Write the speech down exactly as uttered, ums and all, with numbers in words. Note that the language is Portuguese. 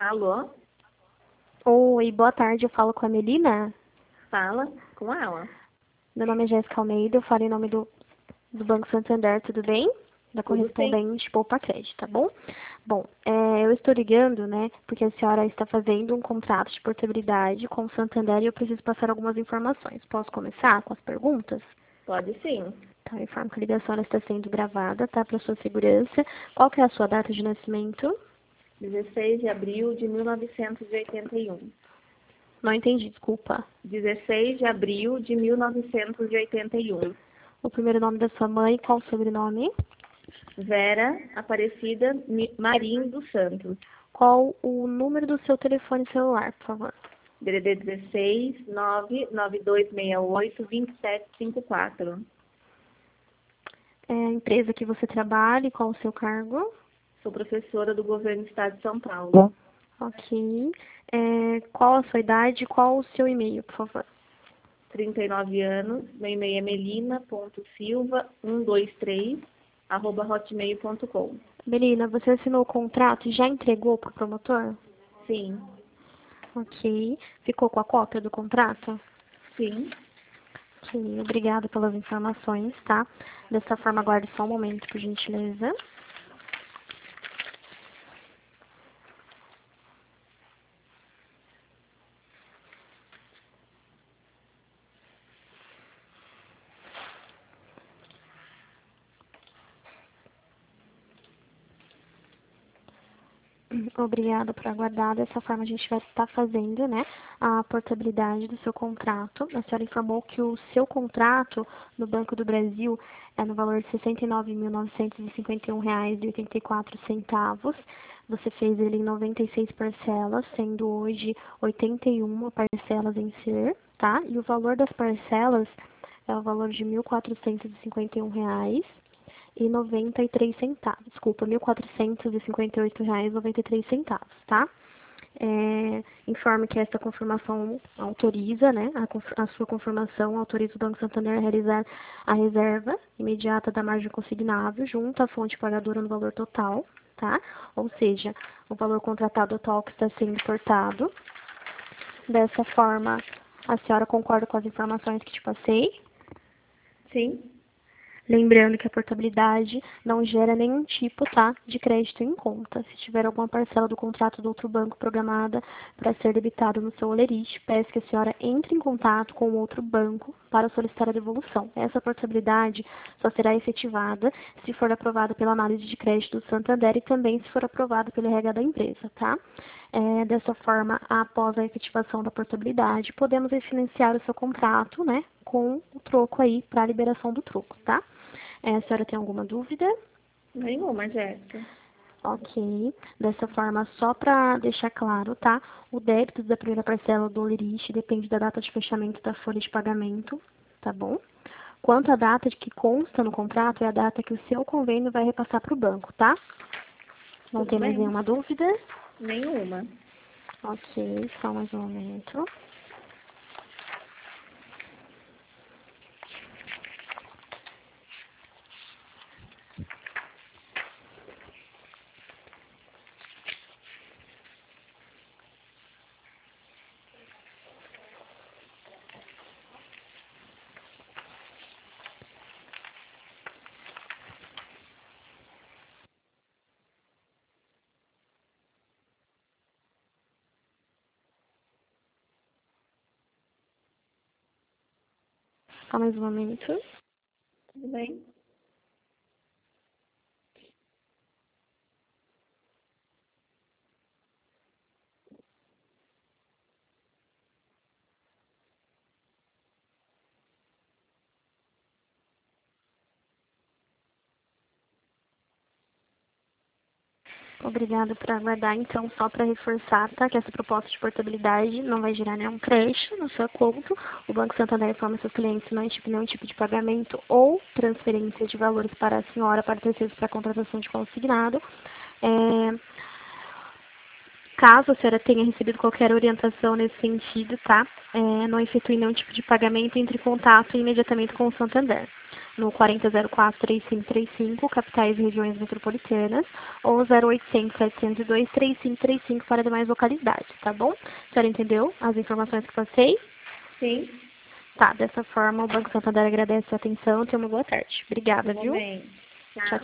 Alô? Oi, boa tarde, eu falo com a Melina. Fala com ela. Meu nome é Jéssica Almeida, eu falo em nome do, do Banco Santander, tudo bem? Da Tudo sim? correspondente Poupa Crédito, tá bom? Bom, é, eu estou ligando, né, porque a senhora está fazendo um contrato de portabilidade com o Santander e eu preciso passar algumas informações. Posso começar com as perguntas? Pode sim. Então, eu informo que a ligação ela está sendo gravada, tá, para sua segurança. Qual que é a sua data de nascimento? dezesseis de abril de mil novecentos e oitenta e um. Não entendi, desculpa. dezesseis de abril de mil novecentos e oitenta e um. O primeiro nome da sua mãe, qual o sobrenome? Vera Aparecida Mi- Marim dos Santos. Qual o número do seu telefone celular, por favor? D D D dezesseis, nove nove dois seis oito, dois sete cinco quatro. É a empresa que você trabalha e qual o seu cargo? Sou professora do Governo do Estado de São Paulo. Ok. É, qual a sua idade e qual o seu e-mail, por favor? trinta e nove anos. Meu e-mail é melina ponto silva um dois três arroba hotmail ponto com. Melina, você assinou o contrato e já entregou para o promotor? Sim. Ok. Ficou com a cópia do contrato? Sim. Ok. Obrigada pelas informações, tá? Dessa forma, aguarde só um momento, por gentileza. Obrigada por aguardar. Dessa forma, a gente vai estar fazendo, né, a portabilidade do seu contrato. A senhora informou que o seu contrato no Banco do Brasil é no valor de sessenta e nove mil novecentos e cinquenta e um reais e oitenta e quatro centavos. Você fez ele em noventa e seis parcelas, sendo hoje oitenta e uma parcelas em ser, tá? E o valor das parcelas é o valor de mil quatrocentos e cinquenta e um reais e noventa e três centavos. Desculpa, mil quatrocentos e cinquenta e oito reais e noventa e três centavos, tá? É, informe que esta confirmação autoriza, né? A, conf- a sua confirmação autoriza o Banco Santander a realizar a reserva imediata da margem consignável junto à fonte pagadora no valor total, tá? Ou seja, o valor contratado atual que está sendo portado. Dessa forma, a senhora concorda com as informações que te passei? Sim. Lembrando que a portabilidade não gera nenhum tipo, tá, de crédito em conta. Se tiver alguma parcela do contrato do outro banco programada para ser debitada no seu olerite, peço que a senhora entre em contato com o outro banco para solicitar a devolução. Essa portabilidade só será efetivada se for aprovada pela análise de crédito do Santander e também se for aprovada pelo R H da empresa, tá? É, dessa forma, após a efetivação da portabilidade, podemos refinanciar o seu contrato, né, com o troco aí para a liberação do troco, tá? É, a senhora tem alguma dúvida? Nenhuma, Jéssica. Ok. Dessa forma, só para deixar claro, tá? O débito da primeira parcela do Olerite depende da data de fechamento da folha de pagamento, tá bom? Quanto à data de que consta no contrato, é a data que o seu convênio vai repassar para o banco, tá? Não Tudo tem mais bem? nenhuma dúvida? Nenhuma. Ok, só mais um momento. Só mais um momento. Tudo bem? Obrigada por aguardar. Então, só para reforçar, tá, que essa proposta de portabilidade não vai gerar nenhum crédito na sua conta. O Banco Santander informa seus clientes que não existe nenhum tipo de pagamento ou transferência de valores para a senhora, para terceiros, para contratação de consignado. É, caso a senhora tenha recebido qualquer orientação nesse sentido, tá, é, não efetue nenhum tipo de pagamento, entre em contato imediatamente com o Santander. no quarenta zero quatro, trinta e cinco trinta e cinco, capitais e regiões metropolitanas, ou zero oitocentos, setecentos e dois, trinta e cinco trinta e cinco para demais localidades, tá bom? A senhora entendeu as informações que passei? Sim. Tá, dessa forma o Banco Santander agradece a atenção. Tenha uma boa tarde. Obrigada, viu? Bem. Tchau, tchau.